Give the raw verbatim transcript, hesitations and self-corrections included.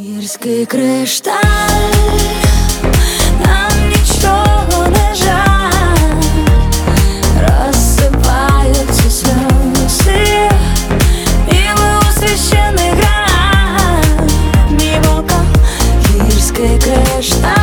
Гірський кришталь, нам нічого не жаль, розсипаються сльози, ніби у священних грах, мій вокал, гірський кришталь.